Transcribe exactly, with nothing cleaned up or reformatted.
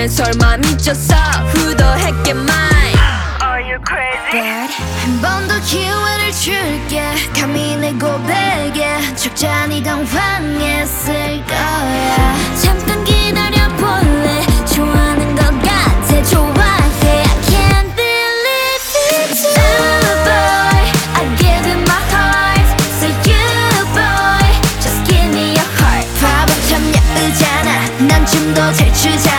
설마 미쳤어 후도했게 mine Are you crazy? But 한 번 더 기회를 줄게 감히 내 고백에 적잖이 당황했을 거야 잠깐 기다려볼래 좋아하는 것 같아 좋아해 I can't believe it's Ooh boy I give you my heart So you boy Just give me your heart 바보처럼 예쁘잖아 난 좀 더 잘 추잖아